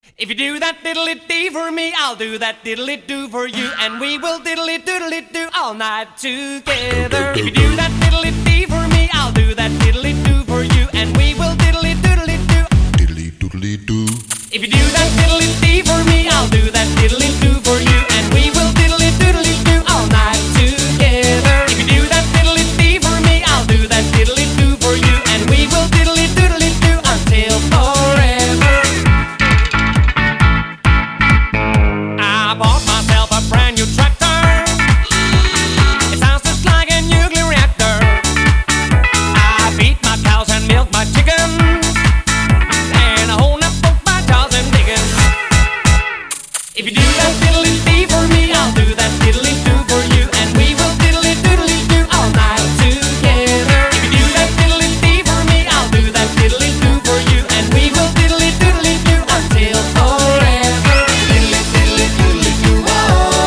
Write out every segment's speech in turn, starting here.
If you do that diddly-dee for me, I'll do that diddly-doo for you, and we will diddly-doodly-doo all night together. If you do that diddly-dee for me, I'll do that diddly-doo for you, and we will diddly-doodly-doo. Diddly-doodly-doo. If you do that diddly-dee for me, I'll do that diddly-doo for you, and we will diddly-doodly-doo all night together. If you do that diddly-dee for me, I'll do that diddly-doo for you, and we will diddly-doodly-doo until forever. I bought myself a brand new tractor. It sounds just like a nuclear reactor. I feed my cows and milk my chickens, and I own up both my jaws and digging. If you do that diddly-dee for me, I'll do that diddly-doo for you, and we will diddly-doodly-doo all night together. If you do that diddly-dee for me, I'll do that diddly-doo for you, and we will diddly-doodly-doo until forever. Diddly-diddly-doodly-doo, oh.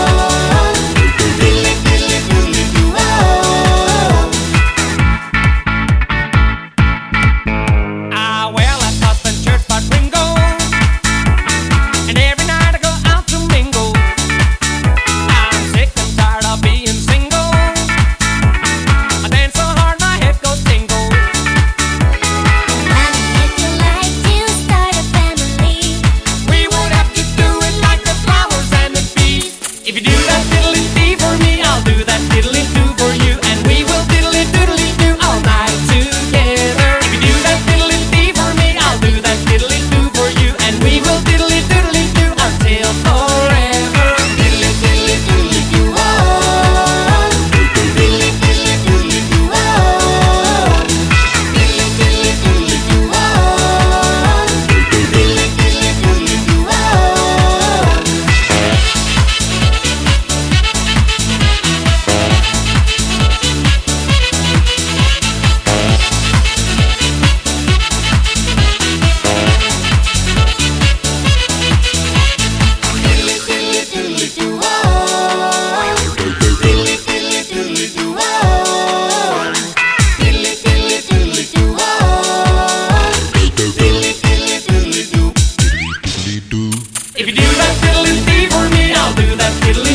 Diddly-diddly-doodly-doo, oh. Well, I toss the church but Ringo, and every night I go out to mingle. I'm sick and tired of being single. I dance so hard my head goes tingle. Honey, if you like to start a family, We would have to do it like the flowers and the bees. If you do that diddly-dee for me, I'll do that diddly-doo for you, and we will diddly-doodly-doo all night together. If you do that diddly-dee for me, I'll do that diddly-doo for you, and we will diddly-doodly-doo until forever. Diddly-diddly-doodly-doo, oh. Diddly-diddly-doodly-doo, oh. Diddly-diddly-doodly-doo, oh. Diddly-diddly-doodly-doo, oh. Diddly-diddly-doodly-doo, oh. Diddly-diddly-doodly-doo, oh. Diddly-diddly-doodly-doo, oh. Diddly-diddly-doodly-doo. Diddly-doodly-doo. If you do that diddly-dee for me, I'll do that diddly